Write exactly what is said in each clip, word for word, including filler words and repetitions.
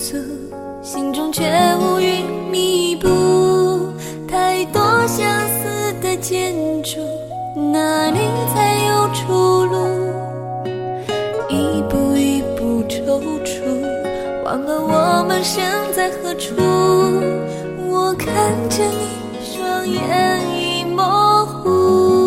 足，心中却乌云密布。太多相似的建筑，哪里才有出路？一步一步踌躇，忘了我们身在何处。我看着你，双眼已模糊，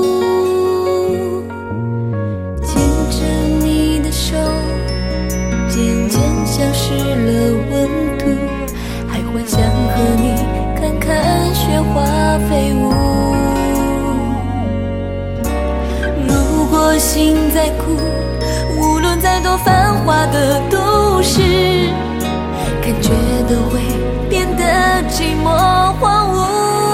牵着你的手，渐渐消失了温度，还幻想和你看看雪花飞舞。如果心在哭，无论再多繁华的都市，感觉都会变得寂寞荒芜。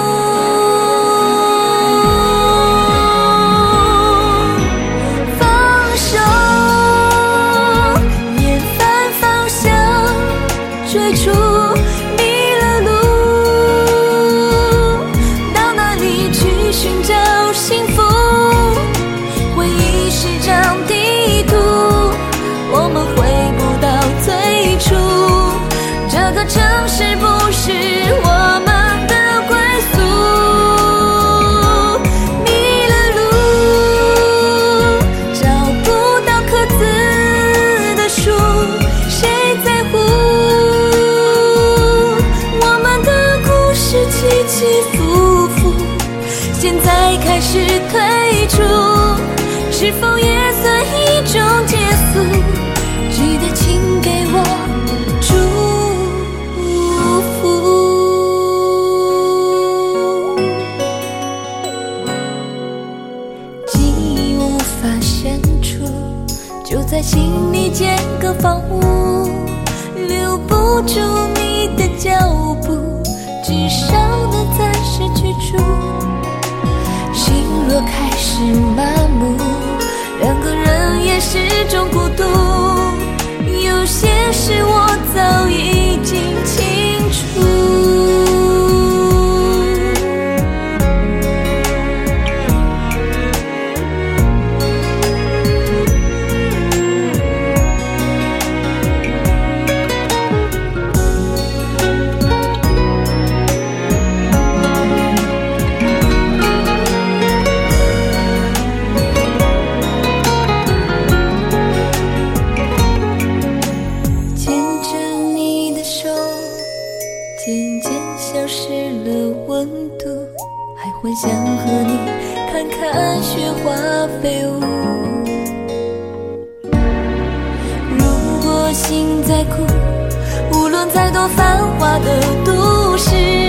放手，眼翻方向，追逐迷了路，到哪里去寻找幸福？回忆是张地图，我们回不到最初。这个城市不是我们的归宿，迷了路，找不到刻字的书，谁在乎？我们的故事起起伏伏，现在开始退出，是否也算一种结束？记得请给我祝福。记忆无法删除，就在心里建个房屋，留不住你的脚步，至少能暂时居住。心若开始麻木，两个人也是种孤独，有些事我早已经清楚。渐渐消失了温度，还幻想和你看看雪花飞舞。如果心在哭，无论再多繁华的都市，